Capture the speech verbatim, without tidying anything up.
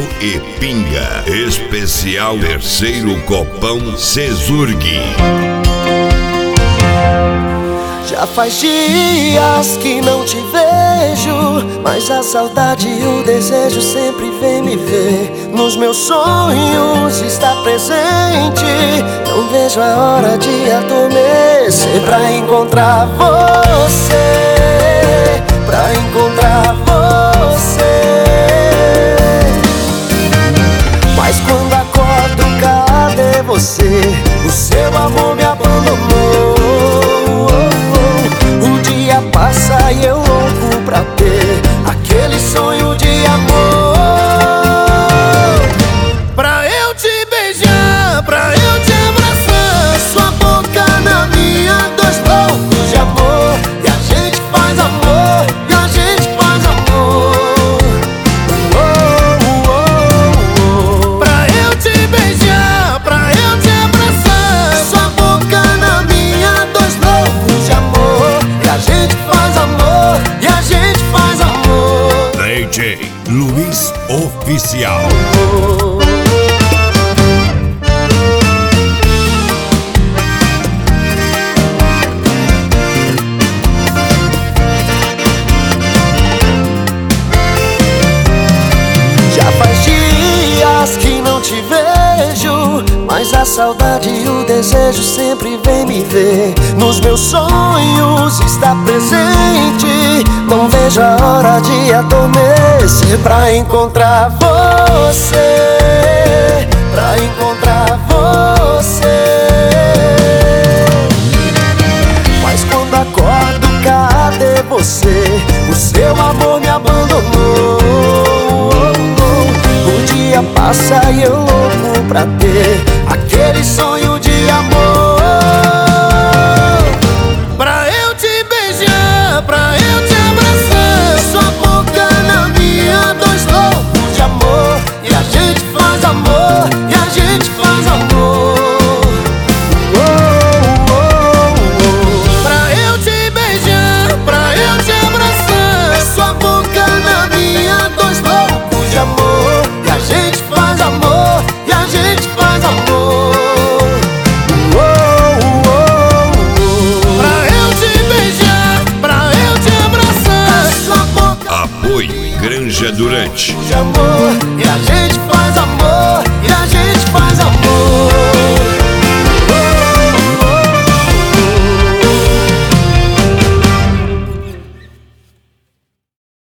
e pinga. Especial terceiro copão Cesurg. Já faz dias que não te vejo, mas a saudade e o desejo sempre vem me ver. Nos meus sonhos está presente, não vejo a hora de adormecer pra encontrar você, pra encontrar você. Mas quando acordo, cadê você? O seu amor me abandonou. Passa e eu louco pra ter aquele sonho de amor. Pra eu te beijar, pra eu te abraçar, sua boca na minha, dois loucos de amor. E a gente faz amor, e a gente faz amor. Oh, oh, oh, oh. Pra eu te beijar, pra eu te abraçar, sua boca na minha, dois loucos de amor. E a gente faz amor, e a gente faz amor. D J Luiz Oficial. Já faz dias que não te vejo, mas a saudade e o desejo sempre vem me ver. Nos meus sonhos está presente, não vejo a hora de adormecer pra encontrar você, pra encontrar você. Mas quando acordo, cadê você? O seu amor me abandonou. O dia passa e eu louco pra ter aquele sonho de amor. Pra eu te beijar, pra eu te abraçar, sua boca na minha, dois loucos de amor. E a gente faz amor, e a gente faz amor. Oh, oh, oh, oh. Pra eu te beijar, pra eu te abraçar, sua boca na minha, dois loucos de amor. E a gente faz amor, e a gente faz amor. Oh, oh, oh, oh. Pra eu te beijar, pra eu te abraçar, sua boca Apoio Granja Durante. de amor. E a gente faz amor.